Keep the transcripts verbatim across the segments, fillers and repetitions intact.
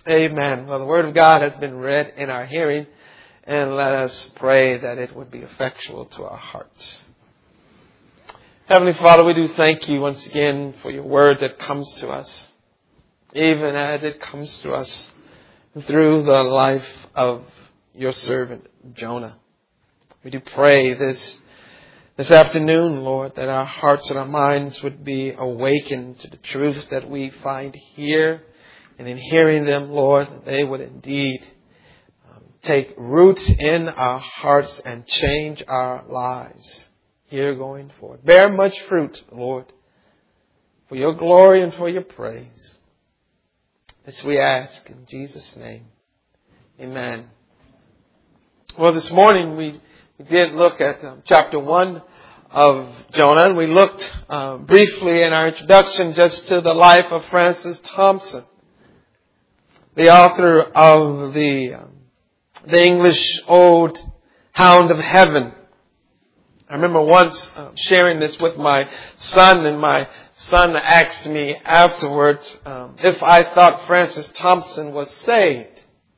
Amen. Well, the Word of God has been read in our hearing, and let us pray that it would be effectual to our hearts. Heavenly Father, we do thank you once again for your Word that comes to us, even as it comes to us through the life of your servant Jonah. We do pray this This afternoon, Lord, that our hearts and our minds would be awakened to the truths that we find here. And in hearing them, Lord, that they would indeed um, take root in our hearts and change our lives here going forward. Bear much fruit, Lord, for your glory and for your praise. This we ask in Jesus' name. Amen. Well, this morning we We did look at um, chapter one of Jonah, and we looked uh, briefly in our introduction just to the life of Francis Thompson, the author of the um, the English Ode, Hound of Heaven. I remember once uh, sharing this with my son, and my son asked me afterwards um, if I thought Francis Thompson was saved.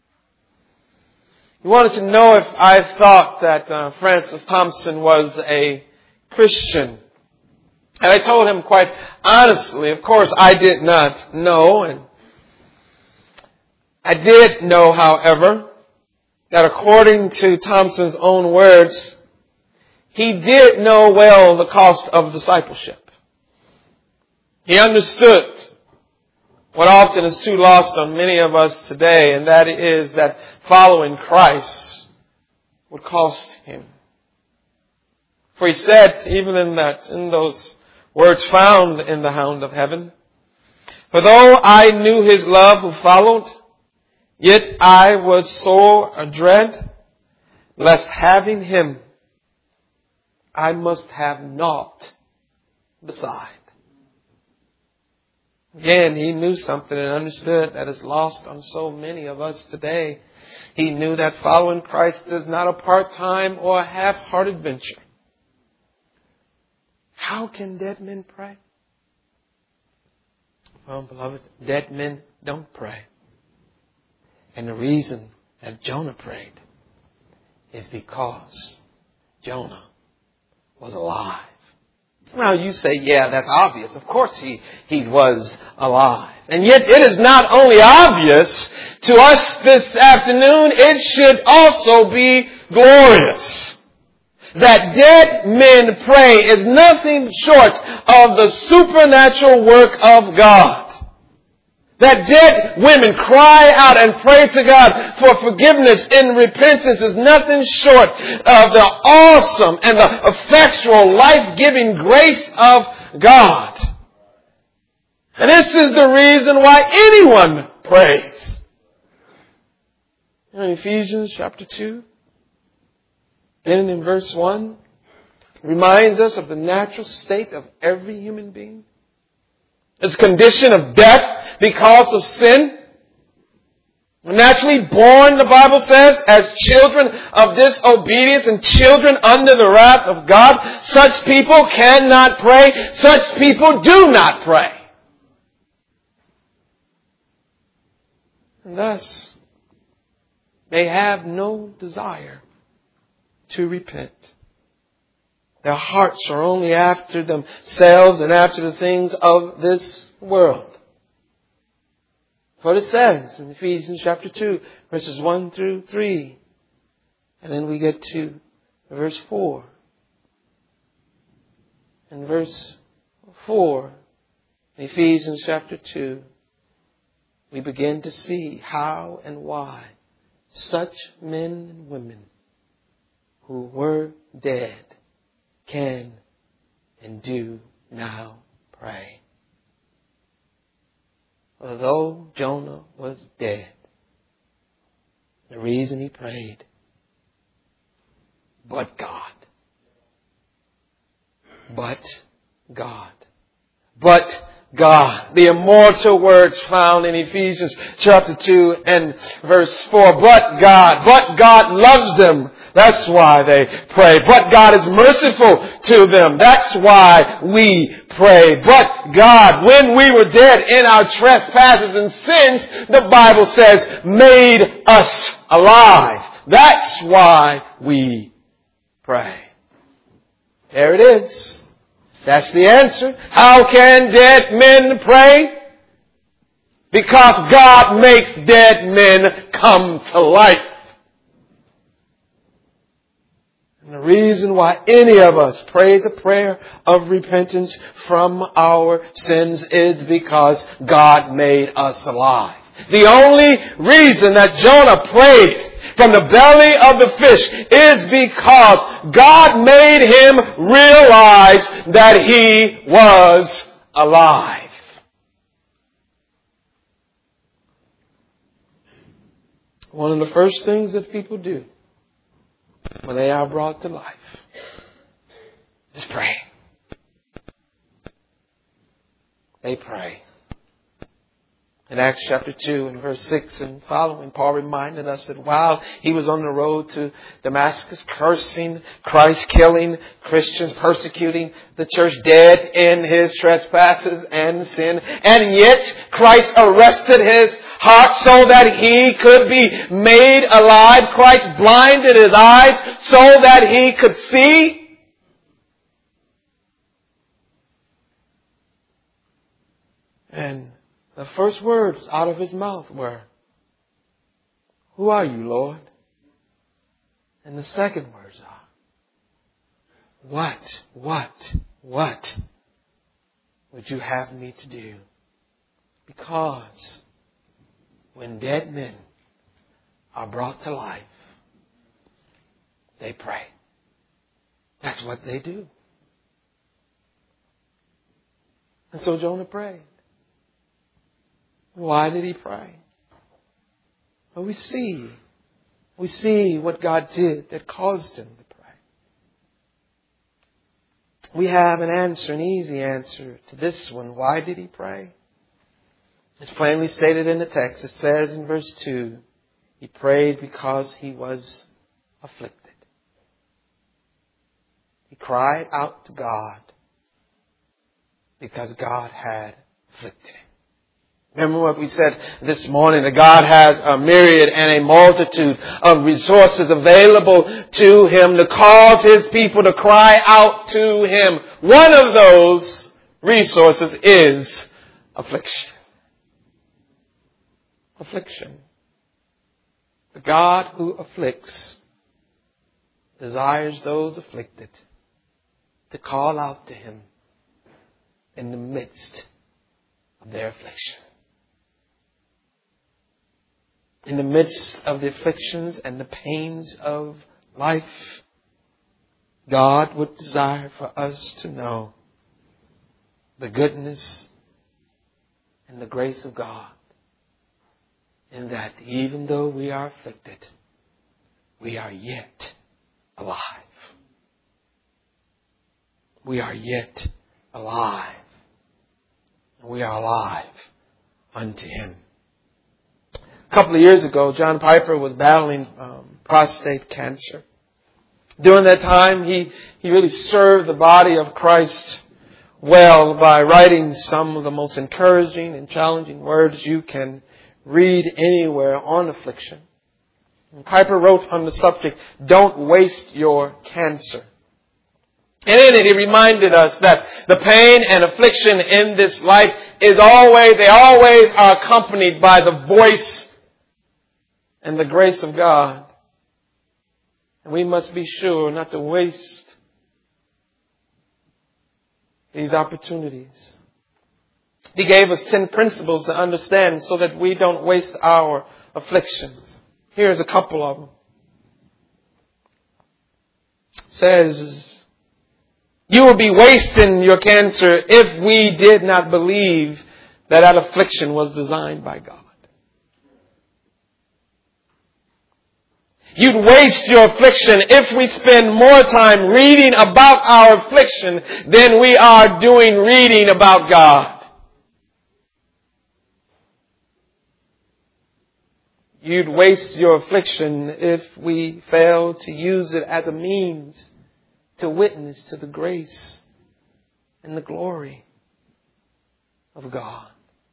He wanted to know if I thought that uh, Francis Thompson was a Christian. And I told him quite honestly, of course, I did not know. And I did know, however, that according to Thompson's own words, he did know well the cost of discipleship. He understood what often is too lost on many of us today, and that is that following Christ would cost him. For he said, even in that, in those words found in the Hound of Heaven, "For though I knew his love who followed, yet I was sore adread, lest having him, I must have naught beside." Again, he knew something and understood that is lost on so many of us today. He knew that following Christ is not a part-time or a half-hearted venture. How can dead men pray? Well, beloved, dead men don't pray. And the reason that Jonah prayed is because Jonah was alive. Well, you say, yeah, that's obvious. Of course he, he was alive. And yet it is not only obvious to us this afternoon, it should also be glorious. That dead men pray is nothing short of the supernatural work of God. That dead women cry out and pray to God for forgiveness and repentance is nothing short of the awesome and the effectual, life-giving grace of God. And this is the reason why anyone prays. In Ephesians chapter two, and in verse one, reminds us of the natural state of every human being. His condition of death because of sin. Naturally born, the Bible says, as children of disobedience and children under the wrath of God. Such people cannot pray. Such people do not pray. And thus, they have no desire to repent. Their hearts are only after themselves and after the things of this world. What it says in Ephesians chapter two, verses one through three. And then we get to verse four. In verse four, Ephesians chapter two, we begin to see how and why such men and women who were dead can and do now pray. Although Jonah was dead, the reason he prayed, but God. But God. But God. The immortal words found in Ephesians chapter two and verse four. But God, but God loves them. That's why they pray. But God is merciful to them. That's why we pray. But God, when we were dead in our trespasses and sins, the Bible says, made us alive. That's why we pray. There it is. That's the answer. How can dead men pray? Because God makes dead men come to life. And the reason why any of us pray the prayer of repentance from our sins is because God made us alive. The only reason that Jonah prayed from the belly of the fish is because God made him realize that he was alive. One of the first things that people do when they are brought to life is pray. They pray. In Acts chapter two and verse six and following, Paul reminded us that while he was on the road to Damascus, cursing Christ, killing Christians, persecuting the church, dead in his trespasses and sin, and yet Christ arrested his heart so that he could be made alive. Christ blinded his eyes so that he could see. And the first words out of his mouth were, "Who are you, Lord?" And the second words are, What, what, what would you have me to do? Because when dead men are brought to life, they pray. That's what they do. And so Jonah prayed. Why did he pray? Well, we see, we see what God did that caused him to pray. We have an answer, an easy answer to this one. Why did he pray? It's plainly stated in the text. It says in verse two, he prayed because he was afflicted. He cried out to God because God had afflicted him. Remember what we said this morning, that God has a myriad and a multitude of resources available to him to cause his people to cry out to him. One of those resources is affliction. Affliction. The God who afflicts desires those afflicted to call out to him in the midst of their affliction. In the midst of the afflictions and the pains of life, God would desire for us to know the goodness and the grace of God, in that even though we are afflicted, we are yet alive. We are yet alive. We are alive unto him. A couple of years ago, John Piper was battling um, prostate cancer. During that time, he, he really served the body of Christ well by writing some of the most encouraging and challenging words you can read anywhere on affliction. And Piper wrote on the subject, "Don't waste your cancer." And in it, he reminded us that the pain and affliction in this life is always, they always are accompanied by the voice and the grace of God. And we must be sure not to waste these opportunities. He gave us ten principles to understand so that we don't waste our afflictions. Here's a couple of them. It says, you will be wasting your cancer if we did not believe that that affliction was designed by God. You'd waste your affliction if we spend more time reading about our affliction than we are doing reading about God. You'd waste your affliction if we fail to use it as a means to witness to the grace and the glory of God.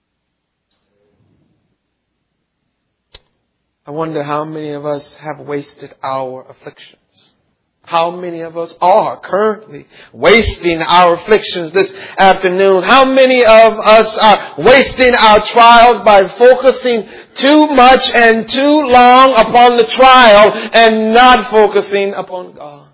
I wonder how many of us have wasted our afflictions. How many of us are currently wasting our afflictions this afternoon? How many of us are wasting our trials by focusing too much and too long upon the trial and not focusing upon God?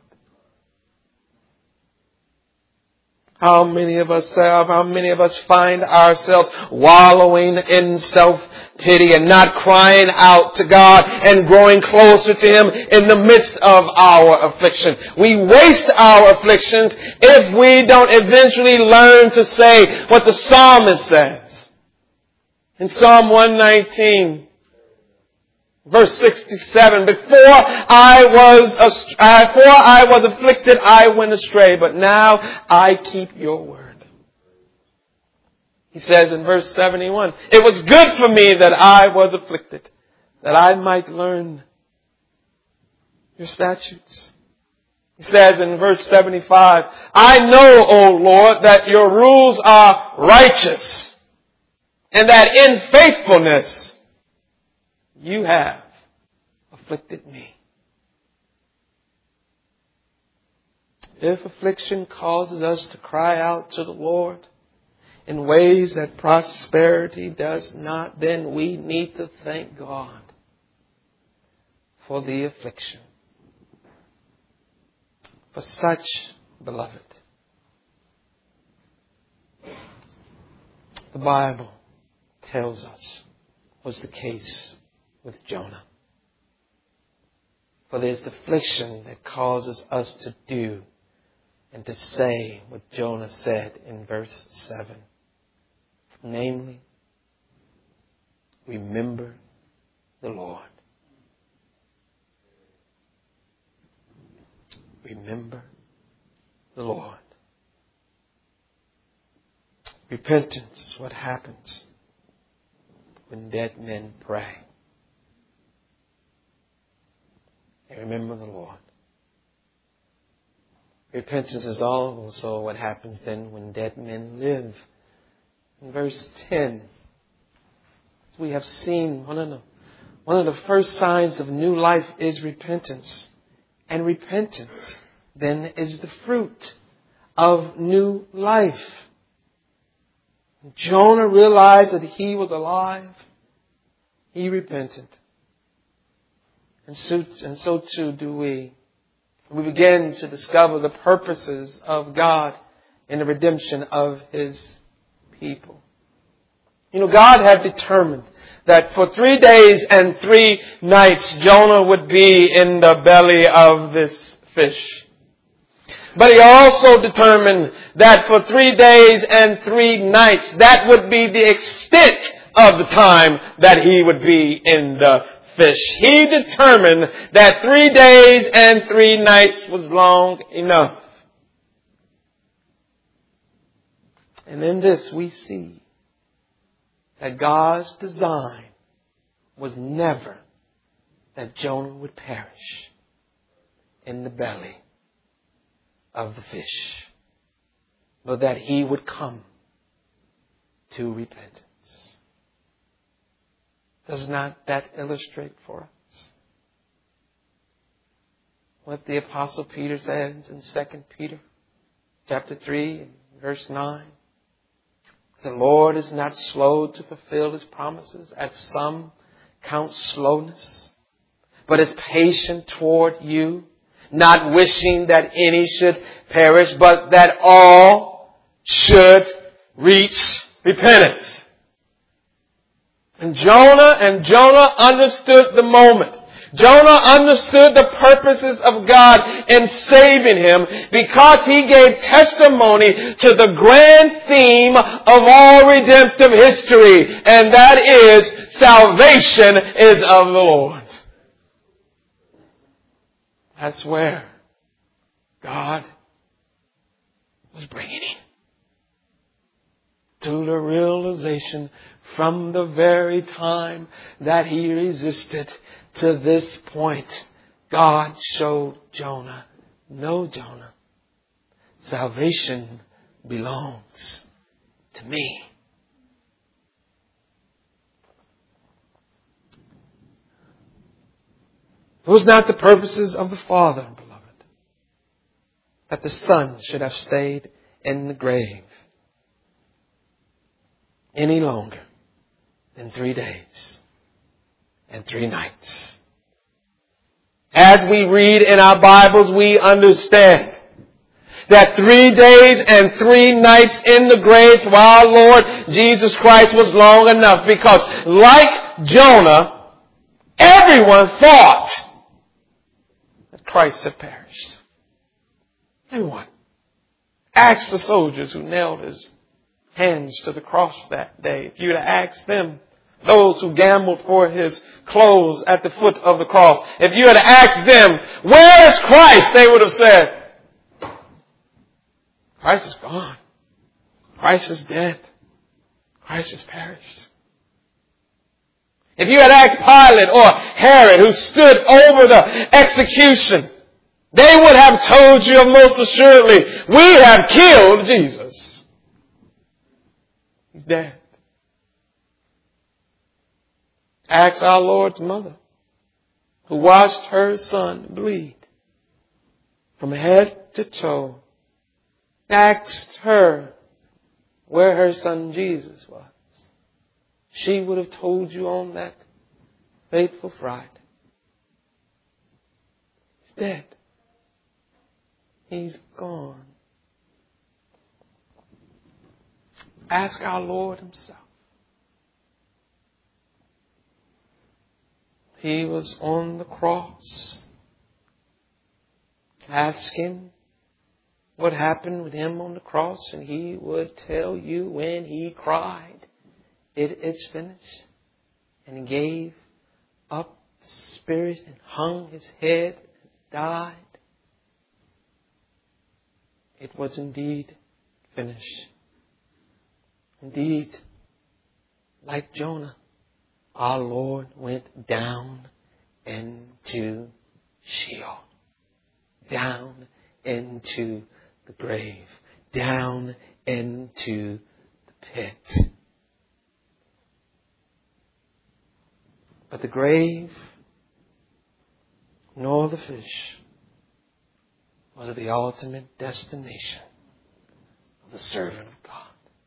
How many of us have, how many of us find ourselves wallowing in self-pity and not crying out to God and growing closer to Him in the midst of our affliction? We waste our afflictions if we don't eventually learn to say what the psalmist says. In Psalm one nineteen, verse sixty-seven, before I was before I was afflicted, I went astray, but now I keep your word. He says in verse seventy-one, it was good for me that I was afflicted, that I might learn your statutes. He says in verse seventy-five, I know, O Lord, that your rules are righteous, and that in faithfulness you have afflicted me. If affliction causes us to cry out to the Lord in ways that prosperity does not, then we need to thank God for the affliction. For such, beloved, the Bible tells us was the case with Jonah. For there's the affliction that causes us to do and to say what Jonah said in verse seven. Namely, remember the Lord. Remember the Lord. Repentance is what happens when dead men pray. They remember the Lord. Repentance is also what happens then when dead men live. In verse ten, as we have seen, one of the, one of the first signs of new life is repentance. And repentance then is the fruit of new life. Jonah realized that he was alive. He repented. And so, and so too do we. We begin to discover the purposes of God in the redemption of His people. You know, God had determined that for three days and three nights Jonah would be in the belly of this fish. But He also determined that for three days and three nights, that would be the extent of the time that he would be in the fish. He determined that three days and three nights was long enough. And in this we see that God's design was never that Jonah would perish in the belly of the fish, but that he would come to repentance. Does not that illustrate for us what the Apostle Peter says in Second Peter chapter three, verse nine? The Lord is not slow to fulfill His promises, as some count slowness, but is patient toward you, not wishing that any should perish, but that all should reach repentance. And Jonah and Jonah understood the moment. Jonah understood the purposes of God in saving him because he gave testimony to the grand theme of all redemptive history, and that is salvation is of the Lord. That's where God was bringing him. to the realization from the very time that he resisted to this point, God showed Jonah, no, Jonah, salvation belongs to me. It was not the purposes of the Father, beloved, that the Son should have stayed in the grave any longer than three days and three nights. As we read in our Bibles, we understand that three days and three nights in the grave for our Lord Jesus Christ was long enough, because like Jonah, everyone thought that Christ had perished. Everyone. Ask the soldiers who nailed his hands to the cross that day. If you'd have asked them, those who gambled for his clothes at the foot of the cross, if you had asked them, where is Christ? They would have said, Christ is gone. Christ is dead. Christ has perished. If you had asked Pilate or Herod, who stood over the execution, they would have told you most assuredly, we have killed Jesus. He's dead. Ask our Lord's mother, who watched her son bleed from head to toe. Asked her where her son Jesus was. She would have told you on that fateful Friday. He's dead. He's gone. Ask our Lord himself. He was on the cross. Ask him what happened with him on the cross, and he would tell you when he cried, it is finished, and gave up the spirit and hung his head and died. It was indeed finished. Indeed, like Jonah, our Lord went down into Sheol, down into the grave, down into the pit. But the grave nor the fish was the ultimate destination of the servant of God.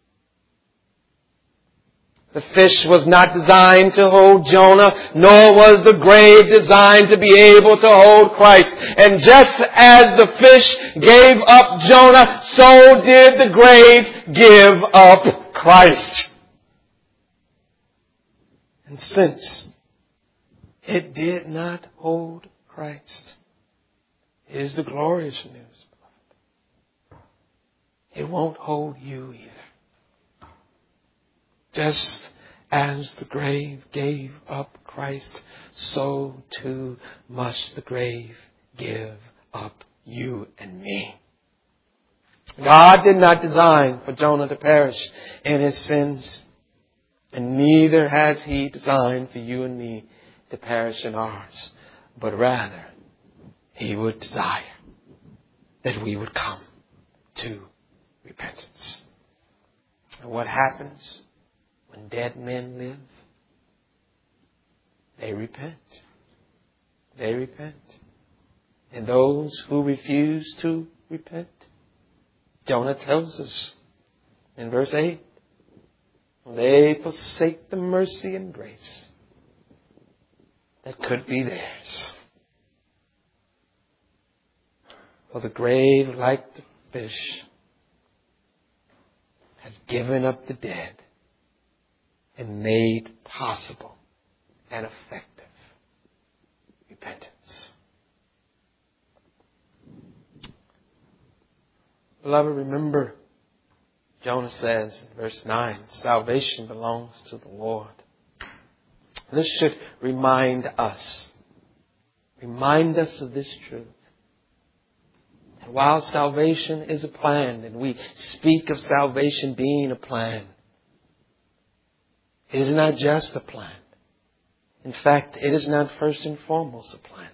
The fish was not designed to hold Jonah, nor was the grave designed to be able to hold Christ. And just as the fish gave up Jonah, so did the grave give up Christ. And since it did not hold Christ, here's the glorious news, beloved. It won't hold you either. Just as the grave gave up Christ, so too must the grave give up you and me. God did not design for Jonah to perish in his sins, and neither has he designed for you and me to perish in ours, but rather he would desire that we would come to repentance. And what happens when dead men live? They repent. They repent. And those who refuse to repent, Jonah tells us in verse eight, they forsake the mercy and grace that could be theirs. For the grave, like the fish, has given up the dead and made possible and effective repentance. Beloved, remember, Jonah says in verse nine, salvation belongs to the Lord. This should remind us, remind us of this truth. And while salvation is a plan, and we speak of salvation being a plan, It is not just a plan. In fact, it is not first and foremost a plan.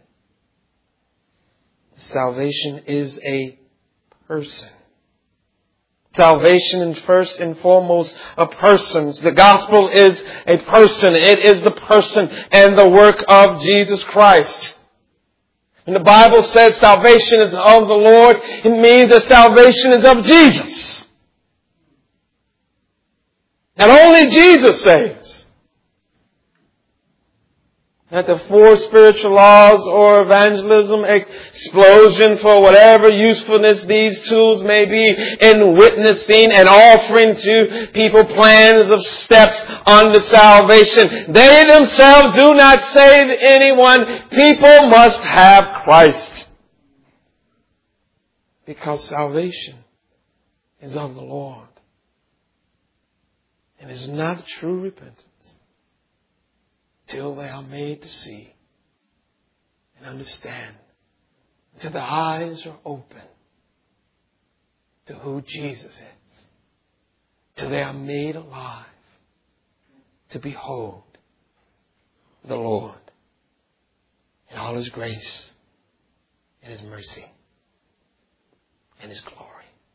Salvation is a person. Salvation is first and foremost a person. The gospel is a person. It is the person and the work of Jesus Christ. When the Bible says salvation is of the Lord, it means that salvation is of Jesus. Not only Jesus saves. That the four spiritual laws or evangelism explosion for whatever usefulness these tools may be in witnessing and offering to people plans of steps unto salvation. They themselves do not save anyone. People must have Christ. Because salvation is of the Lord. And is not true repentance till they are made to see and understand, till the eyes are open to who Jesus is, till they are made alive to behold the Lord in all His grace and His mercy and His glory.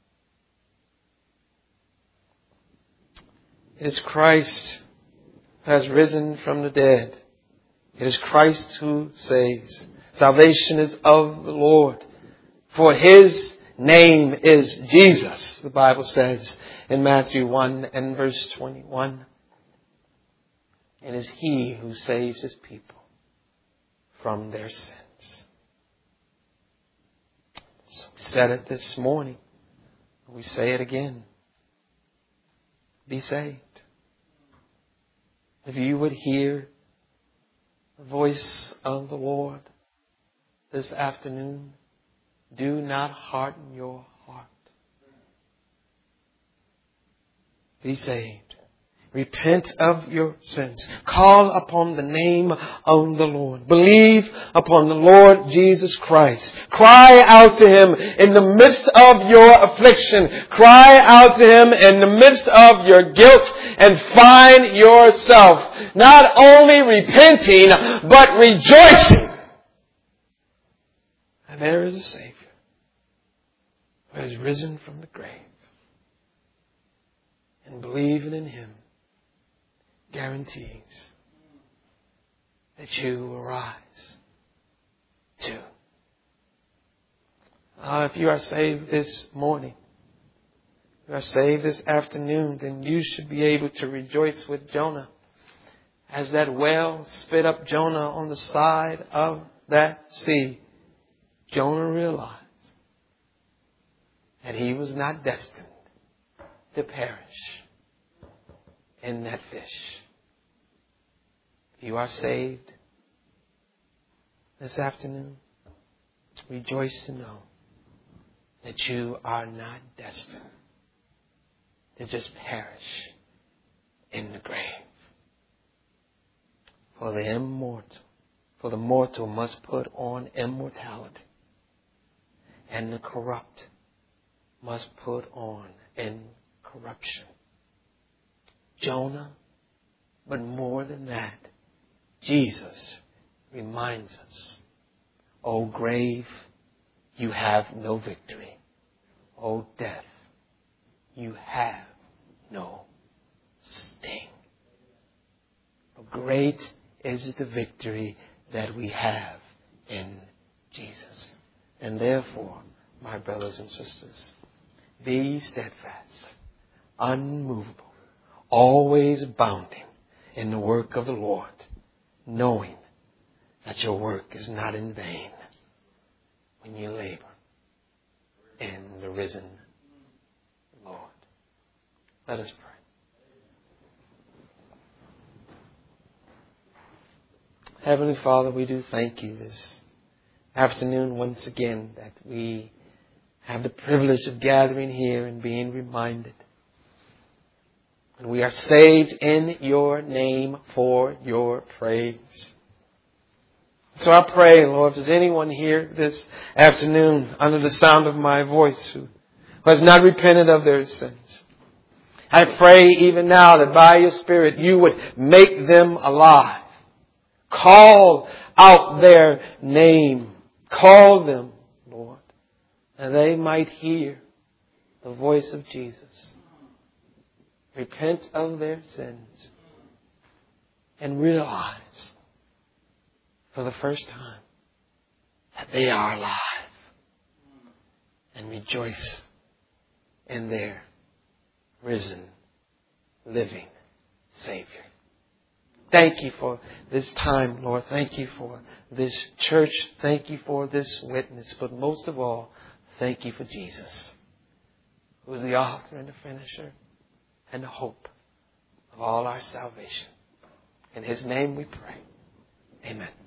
It is Christ who has risen from the dead. It is Christ who saves. Salvation is of the Lord. For His name is Jesus, the Bible says in Matthew one and verse twenty-one. It is He who saves His people from their sins. So we said it this morning. We say it again. Be saved. If you would hear the voice of the Lord this afternoon, do not harden your heart. Be saved. Repent of your sins. Call upon the name of the Lord. Believe upon the Lord Jesus Christ. Cry out to Him in the midst of your affliction. Cry out to Him in the midst of your guilt and find yourself not only repenting but rejoicing. And there is a Savior who has risen from the grave. And believing in Him guarantees that you will rise too. Uh, if you are saved this morning, you are saved this afternoon, then you should be able to rejoice with Jonah as that whale spit up Jonah on the side of that sea. Jonah realized that he was not destined to perish in that fish. You are saved this afternoon. Rejoice to know that you are not destined to just perish in the grave. For the immortal, for the mortal must put on immortality, and the corrupt must put on incorruption. Jonah, but more than that, Jesus reminds us, O grave, you have no victory. O death, you have no sting. But great is the victory that we have in Jesus. And therefore, my brothers and sisters, be steadfast, unmovable, always abounding in the work of the Lord, knowing that your work is not in vain when you labor in the risen Lord. Let us pray. Heavenly Father, we do thank you this afternoon once again that we have the privilege of gathering here and being reminded. And we are saved in your name for your praise. So I pray, Lord, if there's anyone here this afternoon under the sound of my voice who has not repented of their sins, I pray even now that by your Spirit you would make them alive. Call out their name. Call them, Lord, and they might hear the voice of Jesus. Repent of their sins and realize for the first time that they are alive, and rejoice in their risen, living Savior. Thank you for this time, Lord. Thank you for this church. Thank you for this witness. But most of all, thank you for Jesus, who is the author and the finisher and the hope of all our salvation. In His name we pray. Amen.